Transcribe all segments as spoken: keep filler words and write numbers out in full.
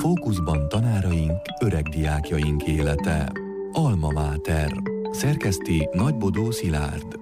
Fókuszban tanáraink, öreg diákjaink élete. Alma Mater. Szerkeszti Nagybodó Szilárd.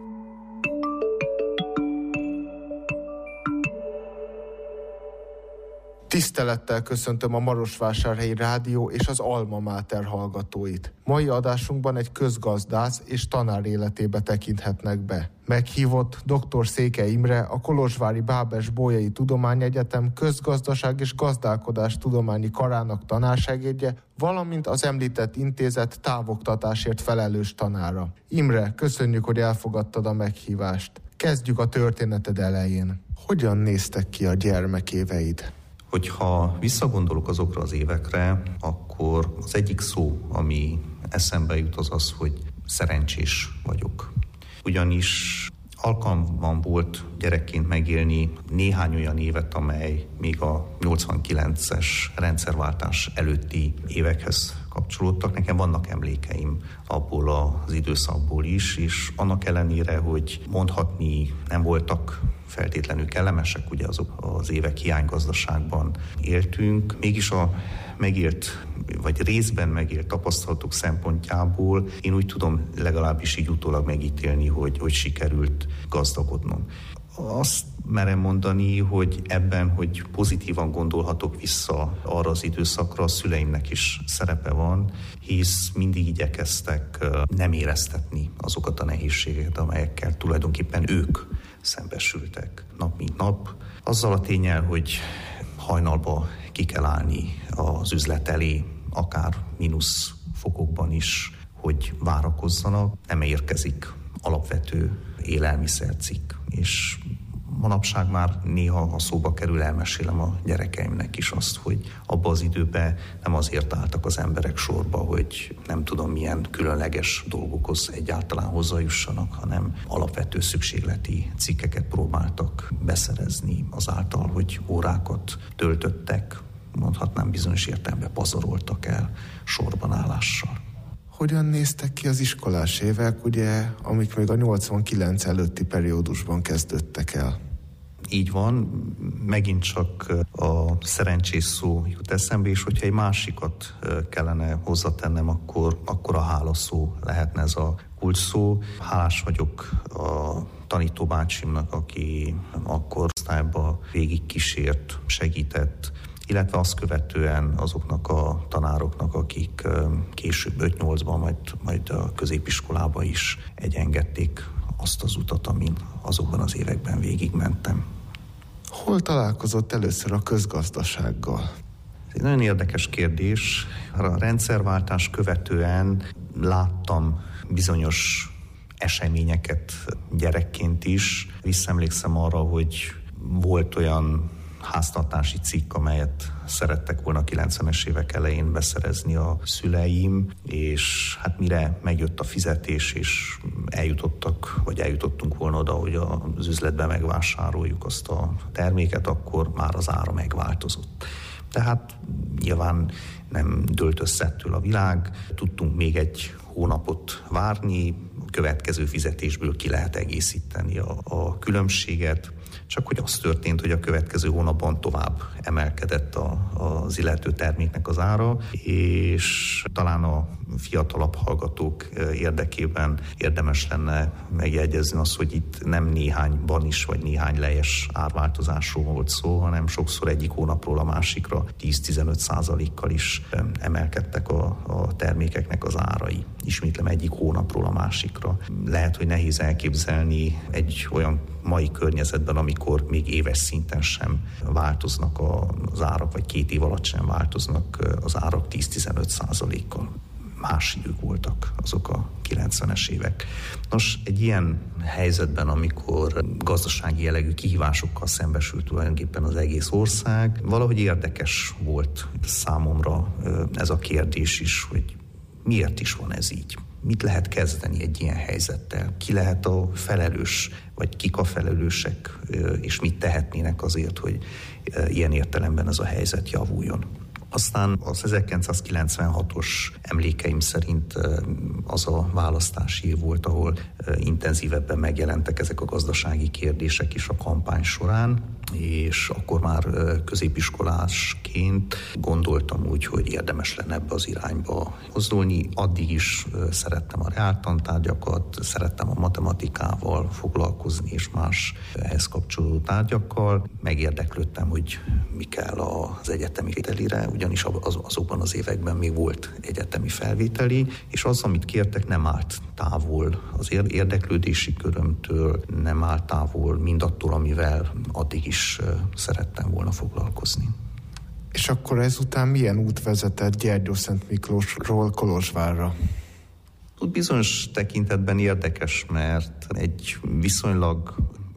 Tisztelettel köszöntöm a Marosvásárhelyi Rádió és az Alma Mater hallgatóit. Mai adásunkban egy közgazdász és tanár életébe tekinthetnek be. Meghívott dr. Székely Imre, a kolozsvári Bábes-Bolyai Tudományegyetem közgazdaság és gazdálkodás tudományi karának tanársegédje, valamint az említett intézet távoktatásért felelős tanára. Imre, köszönjük, hogy elfogadtad a meghívást. Kezdjük a történeted elején. Hogyan néztek ki a gyermekéveid? Hogyha visszagondolok azokra az évekre, akkor az egyik szó, ami eszembe jut, az az, hogy szerencsés vagyok. Ugyanis alkalmam volt gyerekként megélni néhány olyan évet, amely még a nyolcvankilences rendszerváltás előtti évekhez kapcsolódtak. Nekem vannak emlékeim abból az időszakból is, és annak ellenére, hogy mondhatni nem voltak feltétlenül kellemesek, ugye azok az évek hiánygazdaságban éltünk, mégis a megélt, vagy részben megélt tapasztalatok szempontjából én úgy tudom legalábbis így utólag megítélni, hogy, hogy sikerült gazdagodnom. Azt merem mondani, hogy ebben, hogy pozitívan gondolhatok vissza arra az időszakra, a szüleimnek is szerepe van, hisz mindig igyekeztek nem éreztetni azokat a nehézségeket, amelyekkel tulajdonképpen ők szembesültek nap mint nap. Azzal a ténnyel, hogy hajnalba ki kell állni az üzlet elé, akár mínusz fokokban is, hogy várakozzanak, nem érkezik alapvető élelmiszercikk, és manapság már néha, ha szóba kerül, elmesélem a gyerekeimnek is azt, hogy abban az időben nem azért álltak az emberek sorba, hogy nem tudom milyen különleges dolgokhoz egyáltalán hozzájussanak, hanem alapvető szükségleti cikkeket próbáltak beszerezni azáltal, hogy órákat töltöttek, mondhatnám bizonyos értelemben pazaroltak el sorban állással. Hogyan néztek ki az iskolás évek, ugye, amik még a nyolcvankilenc előtti periódusban kezdődtek el? Így van, megint csak a szerencsés szó jut eszembe, és hogyha egy másikat kellene hozzatennem, akkor, akkor a hála szó lehetne ez a kulcs szó. Hálás vagyok a tanítóbácsimnak, aki akkor osztályba végig kísért, segített, illetve azt követően azoknak a tanároknak, akik később öt-nyolcban, majd, majd a középiskolába is egyengedték azt az utat, amin azokban az években végigmentem. Hol találkozott először a közgazdasággal? Ez egy nagyon érdekes kérdés. A rendszerváltás követően láttam bizonyos eseményeket gyerekként is. Visszaemlékszem arra, hogy volt olyan háztartási cikk, amelyet szerettek volna a kilencvenes évek elején beszerezni a szüleim, és hát mire megjött a fizetés, és eljutottak, vagy eljutottunk volna oda, hogy az üzletben megvásároljuk azt a terméket, akkor már az ára megváltozott. Tehát nyilván nem dőlt össze ettől a világ, tudtunk még egy hónapot várni, a következő fizetésből ki lehet egészíteni a, a különbséget, csak hogy az történt, hogy a következő hónapban tovább emelkedett a, az illető terméknek az ára, és talán a fiatalabb hallgatók érdekében érdemes lenne megjegyezni azt, hogy itt nem néhányban is, vagy néhány lejes árváltozásról volt szó, hanem sokszor egyik hónapról a másikra tíz-tizenöt százalékkal is emelkedtek a, a termékeknek az árai. Ismétlem, egyik hónapról a másikra. Lehet, hogy nehéz elképzelni egy olyan mai környezetben, amikor még éves szinten sem változnak az árak, vagy két év alatt sem változnak az árak tíz-tizenöt százalékkal. Más idők voltak azok a kilencvenes évek. Nos, egy ilyen helyzetben, amikor gazdasági jellegű kihívásokkal szembesült tulajdonképpen az egész ország, valahogy érdekes volt számomra ez a kérdés is, hogy miért is van ez így? Mit lehet kezdeni egy ilyen helyzettel? Ki lehet a felelős, vagy kik a felelősek, és mit tehetnének azért, hogy ilyen értelemben ez a helyzet javuljon? Aztán az ezerkilencszázkilencvenhatos emlékeim szerint az a választási év volt, ahol intenzívebben megjelentek ezek a gazdasági kérdések is a kampány során, és akkor már középiskolásként gondoltam úgy, hogy érdemes lenne ebbe az irányba mozdulni. Addig is szerettem a reáltantárgyakat, szerettem a matematikával foglalkozni, és más ehhez kapcsolódó tárgyakkal. Megérdeklődtem, hogy mi kell az egyetemi felvételire, ugyanis az, azokban az években még volt egyetemi felvételi, és az, amit kértek, nem állt távol az érdeklődési körömtől, nem állt távol mindattól, amivel addig is szerettem volna foglalkozni. És akkor ezután milyen út vezetett Gyergyószent Miklósról Kolozsvárra? Úgy bizonyos tekintetben érdekes, mert egy viszonylag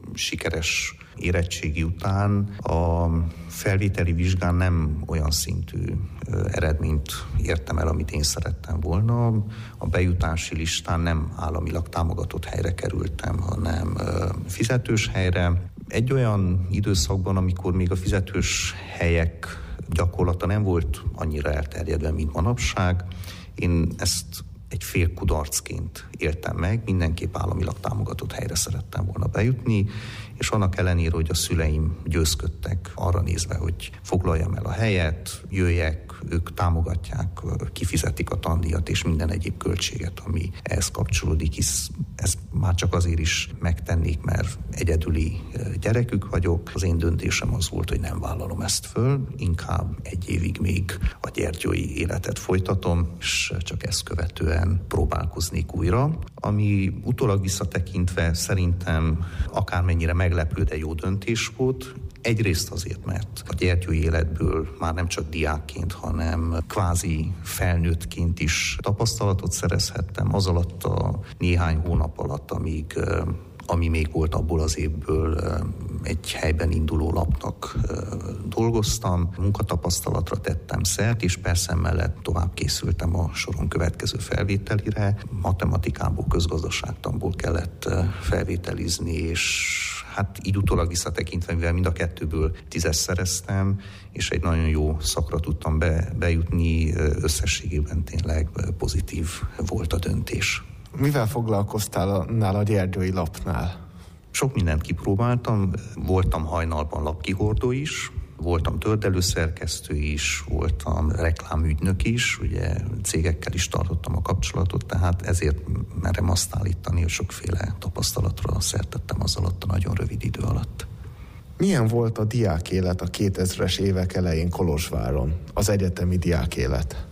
sikeres érettségi után a felvételi vizsgán nem olyan szintű eredményt értem el, amit én szerettem volna. A bejutási listán nem államilag támogatott helyre kerültem, hanem fizetős helyre. Egy olyan időszakban, amikor még a fizetős helyek gyakorlata nem volt annyira elterjedve, mint manapság, én ezt egy fél kudarcként éltem meg, mindenképp államilag támogatott helyre szerettem volna bejutni, és annak ellenére, hogy a szüleim győzködtek arra nézve, hogy foglaljam el a helyet, jöjjek, ők támogatják, kifizetik a tandíjat és minden egyéb költséget, ami ehhez kapcsolódik, hisz ezt már csak azért is megtennék, mert egyedüli gyerekük vagyok. Az én döntésem az volt, hogy nem vállalom ezt föl, inkább egy évig még a gyergyói életet folytatom, és csak ezt követően próbálkoznék újra, ami utólag visszatekintve szerintem akármennyire meglepő, de jó döntés volt. Egyrészt azért, mert a gyergyói életből már nem csak diákként, hanem kvázi felnőttként is tapasztalatot szerezhettem az alatt a néhány hónap alatt, amíg, ami még volt abból az évből, egy helyben induló lapnak dolgoztam, munkatapasztalatra tettem szert, és persze mellett tovább készültem a soron következő felvételire. Matematikából, közgazdaságtanból kellett felvételizni, és hát így utólag visszatekintve, mivel mind a kettőből tízes szereztem, és egy nagyon jó szakra tudtam be, bejutni, összességében tényleg pozitív volt a döntés. Mivel foglalkoztál a, nál a gyergyói lapnál? Sok mindent kipróbáltam, voltam hajnalban lapkihordó is, voltam tördelőszerkesztő is, voltam reklámügynök is, ugye cégekkel is tartottam a kapcsolatot, tehát ezért merem azt állítani, hogy sokféle tapasztalatra szert tettem az alatt a nagyon rövid idő alatt. Milyen volt a diákélet a kétezres évek elején Kolozsváron, az egyetemi diákélet?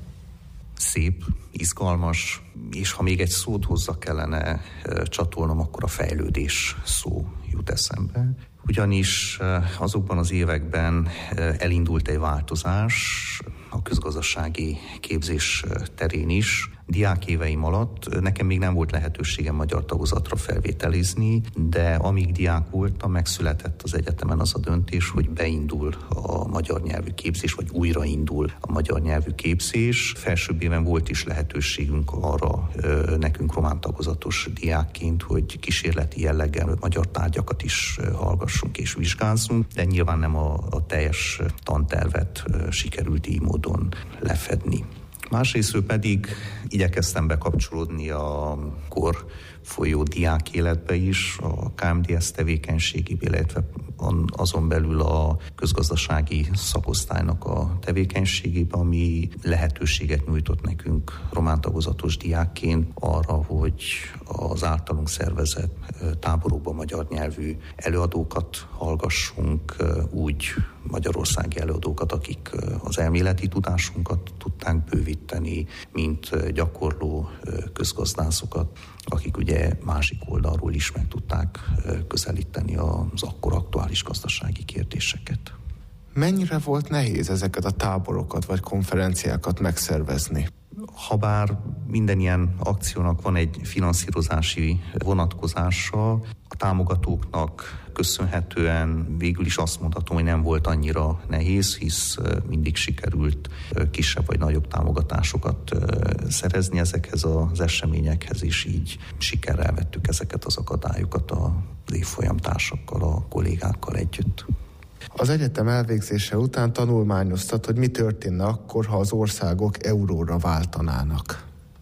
Szép, izgalmas, és ha még egy szót hozzá kellene csatolnom, akkor a fejlődés szó jut eszembe. Ugyanis azokban az években elindult egy változás a közgazdasági képzés terén is. Diákéveim alatt nekem még nem volt lehetőségem magyar tagozatra felvételizni, de amíg diák voltam, megszületett az egyetemen az a döntés, hogy beindul a magyar nyelvű képzés, vagy újraindul a magyar nyelvű képzés. Felsőbb éven volt is lehetőségünk arra nekünk román tagozatos diákként, hogy kísérleti jelleggel magyar tárgyakat is hallgassunk és vizsgázzunk, de nyilván nem a, a teljes tantervet sikerült így módon lefedni. Másrésztről pedig igyekeztem bekapcsolódni a kor folyó diák életbe is, a ká em dé es tevékenységébe, illetve azon belül a közgazdasági szakosztálynak a tevékenységébe, ami lehetőséget nyújtott nekünk román tagozatos diákként arra, hogy az általunk szervezett táborokban magyar nyelvű előadókat hallgassunk, úgy magyarországi előadókat, akik az elméleti tudásunkat tudták bővíteni, mint gyakorló közgazdászokat, akik ugye másik oldalról is meg tudták közelíteni az akkor aktuális gazdasági kérdéseket. Mennyire volt nehéz ezeket a táborokat vagy konferenciákat megszervezni? Habár minden ilyen akciónak van egy finanszírozási vonatkozása, a támogatóknak köszönhetően végül is azt mondhatom, hogy nem volt annyira nehéz, hisz mindig sikerült kisebb vagy nagyobb támogatásokat szerezni ezekhez az eseményekhez, és így sikerrel vettük ezeket az akadályokat az évfolyamtársakkal, a kollégákkal együtt. Az egyetem elvégzése után tanulmányoztat, hogy mi történne akkor, ha az országok euróra váltanának.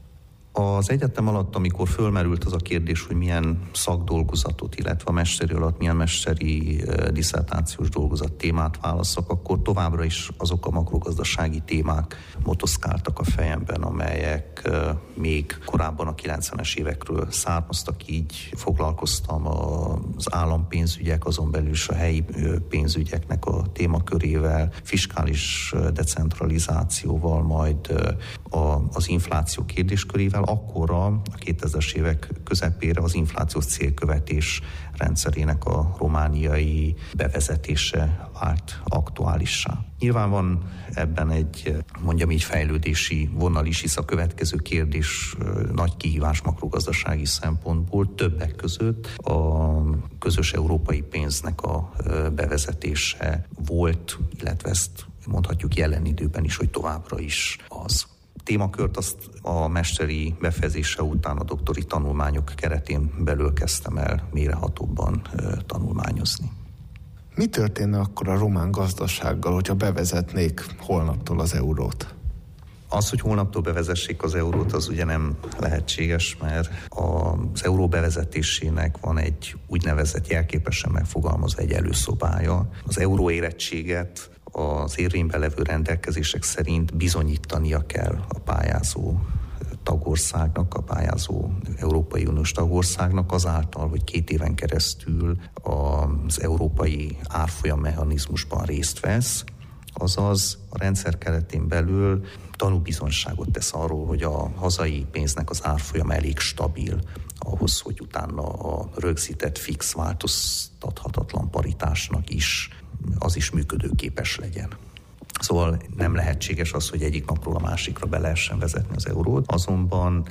Az egyetem alatt, amikor fölmerült az a kérdés, hogy milyen szakdolgozatot, illetve a mesteri alatt milyen mesteri disszertációs dolgozat témát válaszok, akkor továbbra is azok a makrogazdasági témák motoszkáltak a fejemben, amelyek még korábban a kilencvenes évekről származtak, így foglalkoztam az állampénzügyek, azon belül is a helyi pénzügyeknek a témakörével, fiskális decentralizációval, majd az infláció kérdéskörével. Akkorra a kétezres évek közepére az inflációs célkövetés rendszerének a romániai bevezetése vált aktuálissá. Nyilván van ebben egy, mondjam így, fejlődési vonal is, hisz a következő kérdés nagy kihívás makrogazdasági szempontból, többek között a közös európai pénznek a bevezetése volt, illetve ezt mondhatjuk jelen időben is, hogy továbbra is az. Témakört azt a mesteri befejezése után a doktori tanulmányok keretén belül kezdtem el mélyrehatóbban tanulmányozni. Mi történne akkor a román gazdasággal, hogyha bevezetnék holnaptól az eurót? Az, hogy holnaptól bevezessék az eurót, az ugye nem lehetséges, mert az euró bevezetésének van egy úgynevezett jelképesen megfogalmazva egy előszobája. Az euró érettséget az érvényben levő rendelkezések szerint bizonyítania kell a pályázó tagországnak, a pályázó Európai Uniós tagországnak azáltal, hogy két éven keresztül az európai árfolyammechanizmusban részt vesz, azaz a rendszer keretén belül tanúbizonyságot tesz arról, hogy a hazai pénznek az árfolyama elég stabil ahhoz, hogy utána a rögzített fix változtathatatlan paritásnak is az is működőképes legyen. Szóval nem lehetséges az, hogy egyik napról a másikra be lehessen vezetni az eurót. Azonban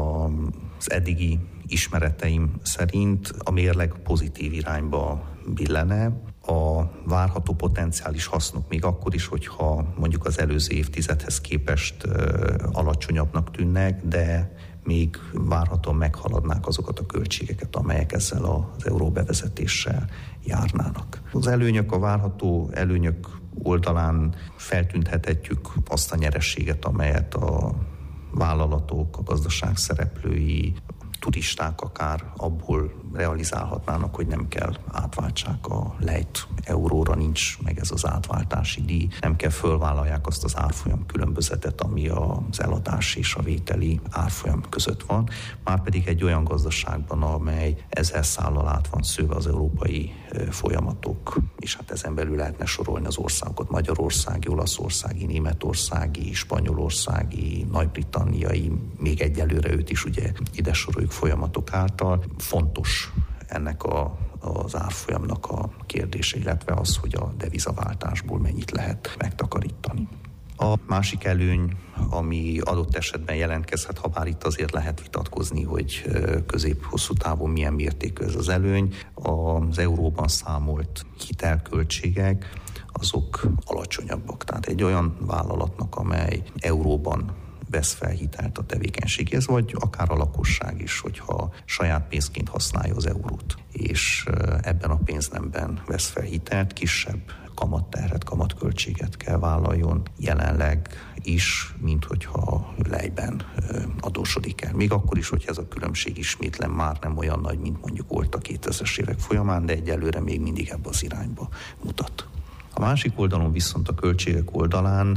az eddigi ismereteim szerint a mérleg pozitív irányba billene. A várható potenciális hasznok még akkor is, hogyha mondjuk az előző évtizedhez képest alacsonyabbnak tűnnek, de még várhatóan meghaladnák azokat a költségeket, amelyek ezzel az euró bevezetéssel járnának. Az előnyök, a várható előnyök oldalán feltüntethetjük azt a nyerességet, amelyet a vállalatok, a gazdaság szereplői, turisták akár abból realizálhatnának, hogy nem kell átváltsák a lejt euróra, nincs meg ez az átváltási díj, nem kell fölvállalják azt az árfolyam különbözetet, ami az eladás és a vételi árfolyam között van, márpedig egy olyan gazdaságban, amely ezer szállal át van szőve az európai folyamatok, és hát ezen belül lehetne sorolni az országokat, magyarországi, olaszországi, németországi, spanyolországi, nagy-britanniai, még egyelőre őt is ugye ide soroljuk folyamatok által. Fontos ennek a, az árfolyamnak a kérdése, illetve az, hogy a devizaváltásból mennyit lehet megtakarítani. A másik előny, ami adott esetben jelentkezhet, ha bár itt azért lehet vitatkozni, hogy közép-hosszú távon milyen mértékű ez az előny, az euróban számolt hitelköltségek, azok alacsonyabbak. Tehát egy olyan vállalatnak, amely euróban vesz fel hitelt a tevékenységhez, vagy akár a lakosság is, hogyha saját pénzként használja az eurót, és ebben a pénznemben vesz fel hitelt, kisebb kamatterhet, kamatköltséget kell vállaljon jelenleg is, mint hogyha lejben adósodik el. Még akkor is, hogyha ez a különbség ismétlen már nem olyan nagy, mint mondjuk volt a kétezres évek folyamán, de egyelőre még mindig ebbe az irányba mutat. A másik oldalon viszont a költségek oldalán,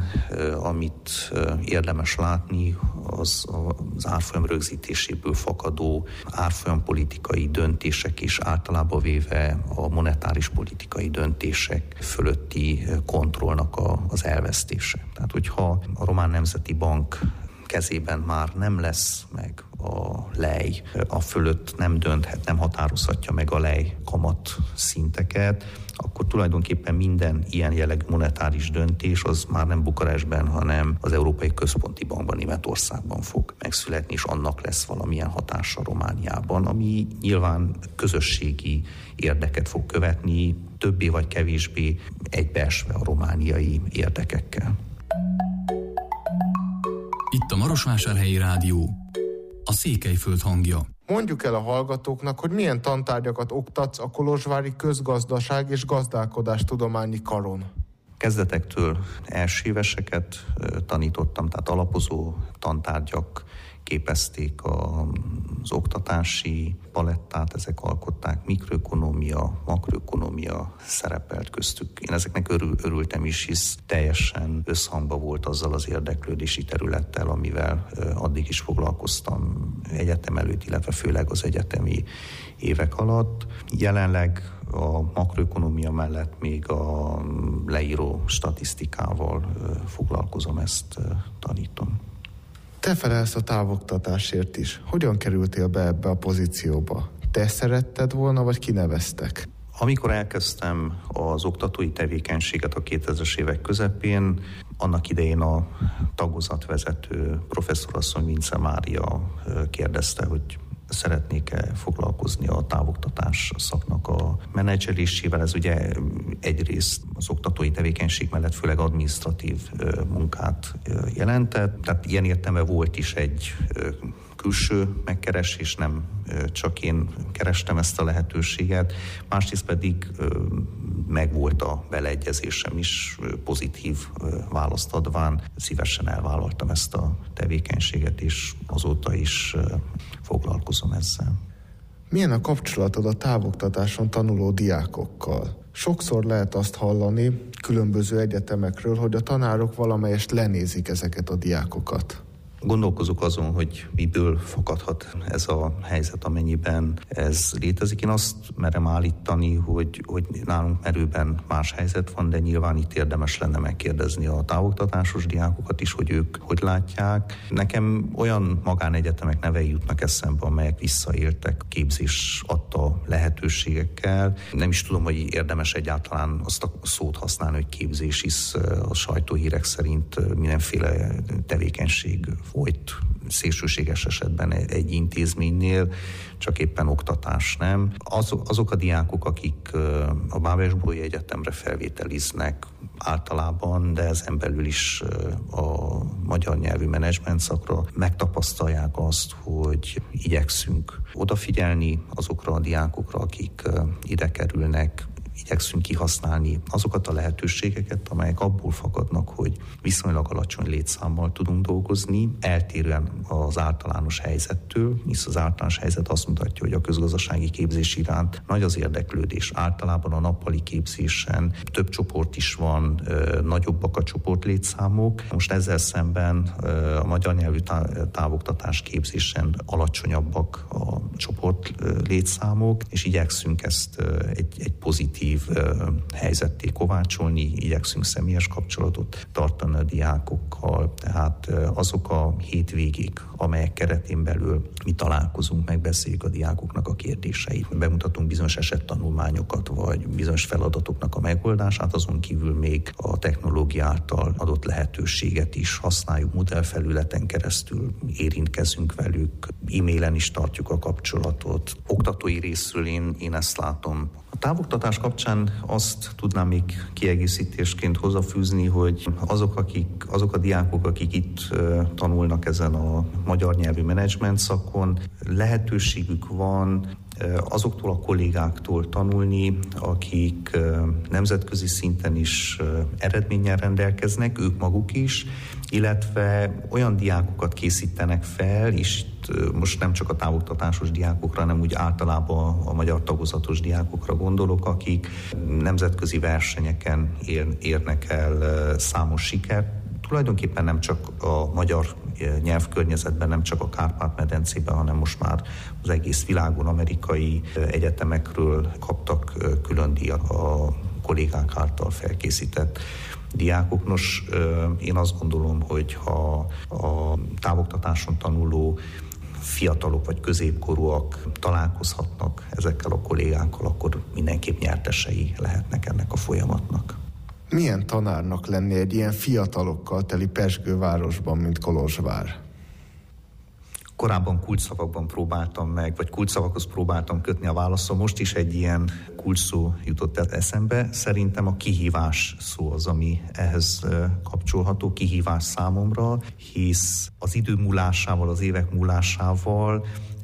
amit érdemes látni, az az árfolyam rögzítéséből fakadó árfolyampolitikai döntések és általában véve a monetáris politikai döntések fölötti kontrollnak az elvesztése. Tehát, hogyha a Román Nemzeti Bank kezében már nem lesz meg a lej, a fölött nem dönthet, nem határozhatja meg a lej kamat szinteket, akkor tulajdonképpen minden ilyen jellegű monetáris döntés az már nem Bukarestben, hanem az Európai Központi Bankban, Németországban fog megszületni, és annak lesz valamilyen hatása Romániában, ami nyilván közösségi érdeket fog követni, többé vagy kevésbé egybeesve a romániai érdekekkel. Itt a Marosvásárhelyi Rádió, a Székelyföld hangja. Mondjuk el a hallgatóknak, hogy milyen tantárgyakat oktatsz a Kolozsvári Közgazdaság és Gazdálkodás Tudományi Karon. Kezdetektől elsőéveseket tanítottam, tehát alapozó tantárgyak képezték a az oktatási palettát, ezek alkották, mikroökonómia, makroökonómia szerepelt köztük. Én ezeknek örül, örültem is, hisz teljesen összhangban volt azzal az érdeklődési területtel, amivel addig is foglalkoztam egyetem előtt, illetve főleg az egyetemi évek alatt. Jelenleg a makroökonómia mellett még a leíró statisztikával foglalkozom, ezt tanítom. Te felelsz a távoktatásért is. Hogyan kerültél be ebbe a pozícióba? Te szeretted volna, vagy kineveztek? Amikor elkezdtem az oktatói tevékenységet a kétezres évek közepén, annak idején a tagozatvezető professzorasszony Vince Mária kérdezte, hogy szeretnék-e foglalkozni a távoktatás szaknak a menedzselésével. Ez ugye egyrészt az oktatói tevékenység mellett főleg adminisztratív munkát jelentett. Tehát ilyen értelemben volt is egy külső megkeresés, nem csak én kerestem ezt a lehetőséget. Másrészt pedig megvolt a beleegyezésem is, pozitív választ adván. Szívesen elvállaltam ezt a tevékenységet, és azóta is foglalkozom ezzel. Milyen a kapcsolatod a távoktatáson tanuló diákokkal? Sokszor lehet azt hallani különböző egyetemekről, hogy a tanárok valamelyest lenézik ezeket a diákokat. Gondolkozok azon, hogy miből fakadhat ez a helyzet, amennyiben ez létezik. Én azt merem állítani, hogy, hogy nálunk merőben más helyzet van, de nyilván itt érdemes lenne megkérdezni a távoktatásos diákokat is, hogy ők hogy látják. Nekem olyan magánegyetemek nevei jutnak eszembe, amelyek visszaéltek képzés adta lehetőségekkel. Nem is tudom, hogy érdemes egyáltalán azt a szót használni, hogy képzés, hisz a sajtóhírek szerint mindenféle tevékenység folyt szélsőséges esetben egy intézménynél, csak éppen oktatás nem. Azok, azok a diákok, akik a Bábes-Bolyai Egyetemre felvételiznek általában, de ezen belül is a magyar nyelvű menedzsment szakra megtapasztalják azt, hogy igyekszünk odafigyelni azokra a diákokra, akik ide kerülnek, igyekszünk kihasználni azokat a lehetőségeket, amelyek abból fakadnak, hogy viszonylag alacsony létszámmal tudunk dolgozni, eltérően az általános helyzettől, hisz az általános helyzet azt mutatja, hogy a közgazdasági képzés iránt nagy az érdeklődés. Általában a nappali képzésen több csoport is van, nagyobbak a csoport létszámok. Most ezzel szemben a magyar nyelvű távoktatás képzésen alacsonyabbak a csoport létszámok, és igyekszünk ezt egy, egy pozitív helyzetté kovácsolni, igyekszünk személyes kapcsolatot tartani a diákokkal, tehát azok a hétvégék, amelyek keretén belül mi találkozunk, megbeszéljük a diákoknak a kérdéseit, bemutatunk bizonyos esettanulmányokat, vagy bizonyos feladatoknak a megoldását, azon kívül még a technológia által adott lehetőséget is használjuk, modellfelületen keresztül érintkezünk velük, e-mailen is tartjuk a kapcsolatot. Oktatói részről én, én ezt látom. A távoktatás kapcsán azt tudnám még kiegészítésként hozzáfűzni, hogy azok, akik, azok a diákok, akik itt tanulnak ezen a magyar nyelvű menedzsment szakon, lehetőségük van azoktól a kollégáktól tanulni, akik nemzetközi szinten is eredménnyel rendelkeznek, ők maguk is, illetve olyan diákokat készítenek fel, és most nem csak a távoktatásos diákokra, hanem úgy általában a magyar tagozatos diákokra gondolok, akik nemzetközi versenyeken ér, érnek el számos sikert. Tulajdonképpen nem csak a magyar nyelvkörnyezetben, nem csak a Kárpát-medencében, hanem most már az egész világon amerikai egyetemekről kaptak külön díjat a kollégák által felkészített diákok. Nos, én azt gondolom, hogy ha a távoktatáson tanuló fiatalok vagy középkorúak találkozhatnak ezekkel a kollégákkal, akkor mindenképp nyertesei lehetnek ennek a folyamatnak. Milyen tanárnak lenni egy ilyen fiatalokkal teli pezsgő városban, mint Kolozsvár? Korábban kulcsszavakban próbáltam meg, vagy kulcsszavakhoz próbáltam kötni a válaszom. Most is egy ilyen kulcsszó jutott eszembe. Szerintem a kihívás szó az, ami ehhez kapcsolható, kihívás számomra, hisz az idő múlásával, az évek múlásával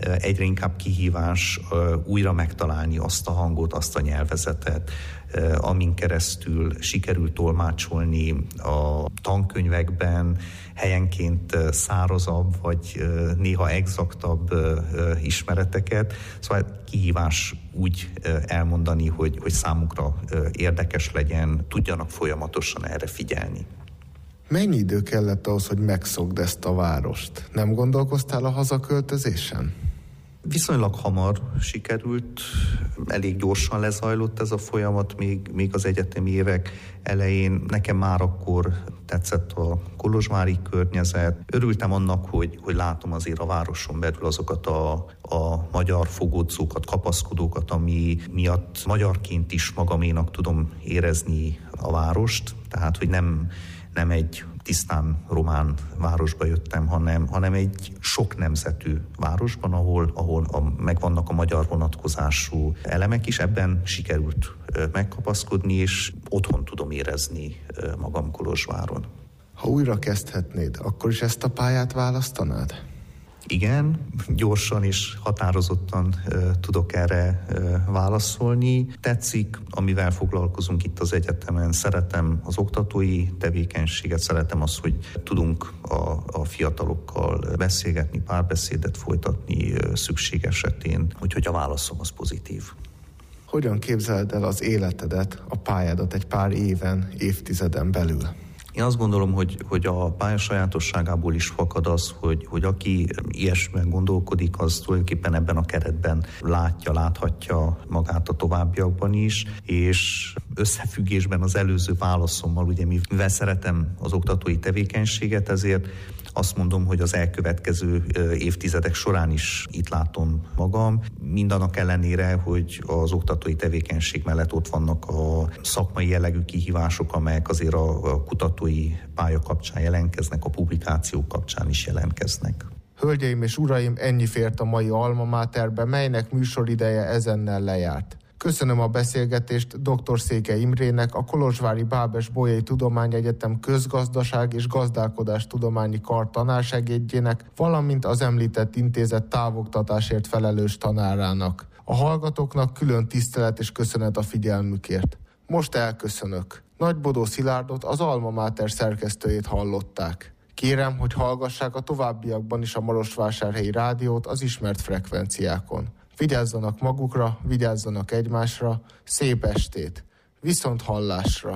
egyre inkább kihívás újra megtalálni azt a hangot, azt a nyelvezetet, amin keresztül sikerül tolmácsolni a tankönyvekben helyenként szárazabb, vagy néha exaktabb ismereteket. Szóval kihívás úgy elmondani, hogy, hogy számukra érdekes legyen, tudjanak folyamatosan erre figyelni. Mennyi idő kellett ahhoz, hogy megszokd ezt a várost? Nem gondolkoztál a hazaköltözésen? Viszonylag hamar sikerült, elég gyorsan lezajlott ez a folyamat, még, még az egyetemi évek elején. Nekem már akkor tetszett a kolozsvári környezet. Örültem annak, hogy, hogy látom azért a városon belül azokat a, a magyar fogódzókat, kapaszkodókat, ami miatt magyarként is magaménak tudom érezni a várost. Tehát, hogy nem, nem egy tisztán román városba jöttem, hanem, hanem egy sok nemzetű városban, ahol, ahol a, megvannak a magyar vonatkozású elemek is. Ebben sikerült megkapaszkodni, és otthon tudom érezni magam Kolozsváron. Ha újra kezdhetnéd, akkor is ezt a pályát választanád? Igen, gyorsan és határozottan uh, tudok erre uh, válaszolni. Tetszik, amivel foglalkozunk itt az egyetemen. Szeretem az oktatói tevékenységet, szeretem azt, hogy tudunk a, a fiatalokkal beszélgetni, párbeszédet folytatni uh, szükség esetén. Úgyhogy a válaszom az pozitív. Hogyan képzeled el az életedet, a pályádat egy pár éven, évtizeden belül? Én azt gondolom, hogy, hogy a pálya sajátosságából is fakad az, hogy, hogy aki ilyesmiben gondolkodik, az tulajdonképpen ebben a keretben látja, láthatja magát a továbbiakban is, és összefüggésben az előző válaszommal, ugye mivel szeretem az oktatói tevékenységet, ezért azt mondom, hogy az elkövetkező évtizedek során is itt látom magam. Mindannak ellenére, hogy az oktatói tevékenység mellett ott vannak a szakmai jellegű kihívások, amelyek azért a kutatói pálya kapcsán jelentkeznek, a publikációk kapcsán is jelentkeznek. Hölgyeim és uraim, ennyi fért a mai Alma Materbe, melynek műsorideje ezennel lejárt. Köszönöm a beszélgetést dr. Székely Imrének, a kolozsvári Bábes Bolyai Tudományegyetem közgazdaság és gazdálkodás tudományi kar tanársegédjének, valamint az említett intézet távoktatásért felelős tanárának. A hallgatóknak külön tisztelet és köszönet a figyelmükért. Most elköszönök. Nagybodó Szilárdot, az Alma Mater szerkesztőjét hallották. Kérem, hogy hallgassák a továbbiakban is a Marosvásárhelyi Rádiót az ismert frekvenciákon. Vigyázzanak magukra, vigyázzanak egymásra, szép estét, viszont hallásra!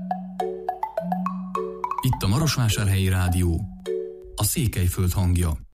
Itt a Marosvásárhelyi Rádió, a Székelyföld hangja.